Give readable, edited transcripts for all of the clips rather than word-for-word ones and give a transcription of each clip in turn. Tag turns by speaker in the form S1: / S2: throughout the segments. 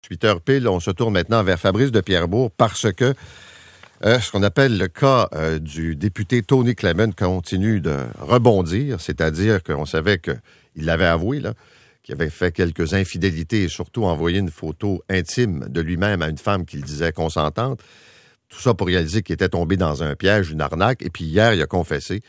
S1: 8h pile, on se tourne maintenant vers Fabrice de Pierrebourg parce que ce qu'on appelle le cas du député Tony Clement continue de rebondir, c'est-à-dire qu'on savait qu'il l'avait avoué, là, qu'il avait fait quelques infidélités et surtout envoyé une photo intime de lui-même à une femme qu'il disait consentante. Tout ça pour réaliser qu'il était tombé dans un piège, une arnaque. Et puis hier, il a confessé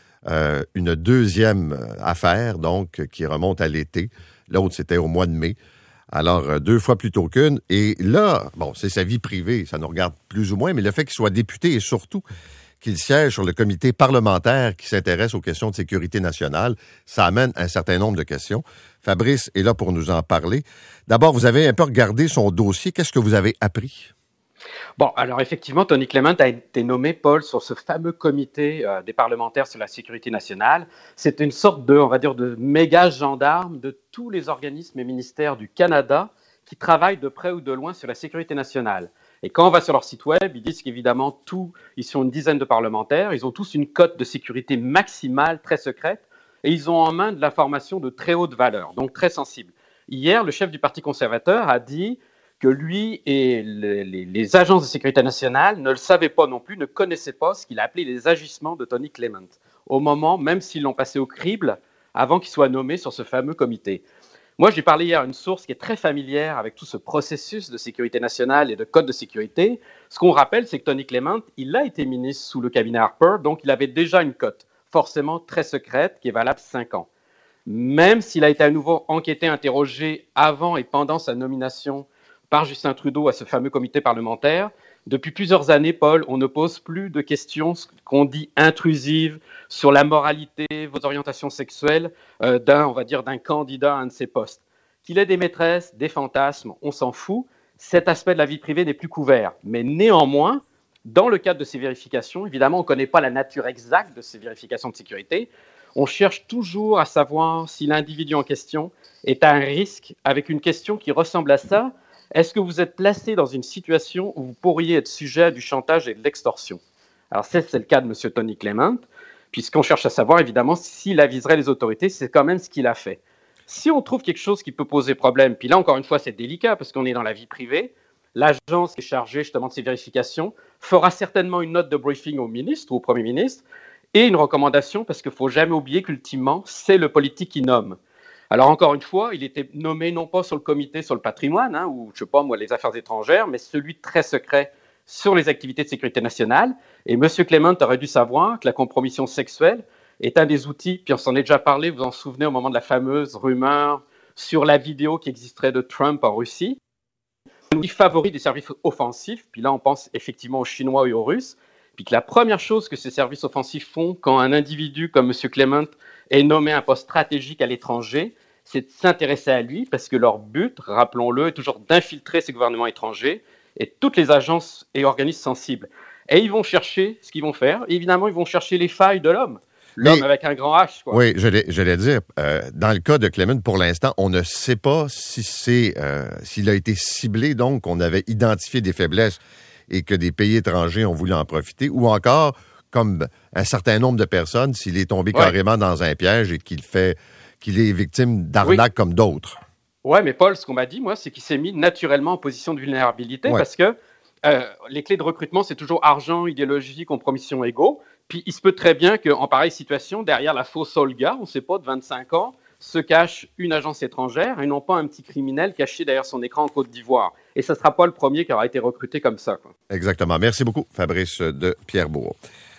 S1: une deuxième affaire, donc, qui remonte à l'été. L'autre, c'était au mois de mai. Alors, 2 fois plus tôt qu'une. Et là, bon, c'est sa vie privée, ça nous regarde plus ou moins, mais le fait qu'il soit député et surtout qu'il siège sur le comité parlementaire qui s'intéresse aux questions de sécurité nationale, ça amène un certain nombre de questions. Fabrice est là pour nous en parler. D'abord, vous avez un peu regardé son dossier. Qu'est-ce que vous avez appris?
S2: Bon, alors effectivement, Tony Clement a été nommé, Paul, sur ce fameux comité des parlementaires sur la sécurité nationale. C'est une sorte de, on va dire, de méga gendarme de tous les organismes et ministères du Canada qui travaillent de près ou de loin sur la sécurité nationale. Et quand on va sur leur site web, ils disent qu'évidemment, ils sont une dizaine de parlementaires, ils ont tous une cote de sécurité maximale, très secrète, et ils ont en main de l'information de très haute valeur, donc très sensible. Hier, le chef du Parti conservateur a dit que lui et les agences de sécurité nationale ne le savaient pas non plus, ne connaissaient pas ce qu'il a appelé les agissements de Tony Clement, au moment, même s'ils l'ont passé au crible, avant qu'il soit nommé sur ce fameux comité. Moi, j'ai parlé hier à une source qui est très familière avec tout ce processus de sécurité nationale et de code de sécurité. Ce qu'on rappelle, c'est que Tony Clement, il a été ministre sous le cabinet Harper, donc il avait déjà une cote, forcément très secrète, qui est valable 5 ans. Même s'il a été à nouveau enquêté, interrogé avant et pendant sa nomination par Justin Trudeau à ce fameux comité parlementaire, depuis plusieurs années, Paul, on ne pose plus de questions qu'on dit intrusives sur la moralité, vos orientations sexuelles d'un candidat à un de ces postes. Qu'il ait des maîtresses, des fantasmes, on s'en fout. Cet aspect de la vie privée n'est plus couvert. Mais néanmoins, dans le cadre de ces vérifications, évidemment, on ne connaît pas la nature exacte de ces vérifications de sécurité. On cherche toujours à savoir si l'individu en question est à un risque avec une question qui ressemble à ça. Est-ce que vous êtes placé dans une situation où vous pourriez être sujet à du chantage et de l'extorsion? Alors, c'est le cas de M. Tony Clement, puisqu'on cherche à savoir, évidemment, s'il aviserait les autorités, c'est quand même ce qu'il a fait. Si on trouve quelque chose qui peut poser problème, puis là, encore une fois, c'est délicat, parce qu'on est dans la vie privée, l'agence qui est chargée justement de ces vérifications fera certainement une note de briefing au ministre ou au Premier ministre, et une recommandation, parce qu'il ne faut jamais oublier qu'ultimement, c'est le politique qui nomme. Alors, encore une fois, il était nommé non pas sur le comité sur le patrimoine, ou je ne sais pas moi, les affaires étrangères, mais celui très secret sur les activités de sécurité nationale. Et M. Clement aurait dû savoir que la compromission sexuelle est un des outils, puis on s'en est déjà parlé, vous vous en souvenez au moment de la fameuse rumeur sur la vidéo qui existerait de Trump en Russie, qui favorise des services offensifs, puis là on pense effectivement aux Chinois et aux Russes, puis que la première chose que ces services offensifs font quand un individu comme M. Clement est nommé à un poste stratégique à l'étranger, c'est de s'intéresser à lui, parce que leur but, rappelons-le, est toujours d'infiltrer ces gouvernements étrangers et toutes les agences et organismes sensibles. Et ils vont chercher ce qu'ils vont faire. Et évidemment, ils vont chercher les failles de l'homme. L'homme avec un grand H, quoi.
S1: Oui, j'allais dire, dans le cas de Clement, pour l'instant, on ne sait pas si s'il a été ciblé, donc qu'on avait identifié des faiblesses et que des pays étrangers ont voulu en profiter, ou encore, comme un certain nombre de personnes, s'il est tombé carrément dans un piège et qu'il est victime d'arnaques comme d'autres.
S2: Oui, mais Paul, ce qu'on m'a dit, moi, c'est qu'il s'est mis naturellement en position de vulnérabilité parce que les clés de recrutement, c'est toujours argent, idéologie, compromission, ego. Puis il se peut très bien qu'en pareille situation, derrière la fausse Olga, on ne sait pas, de 25 ans, se cache une agence étrangère et non pas un petit criminel caché derrière son écran en Côte d'Ivoire. Et ce ne sera pas le premier qui aura été recruté comme ça, quoi.
S1: Exactement. Merci beaucoup, Fabrice de Pierrebourg.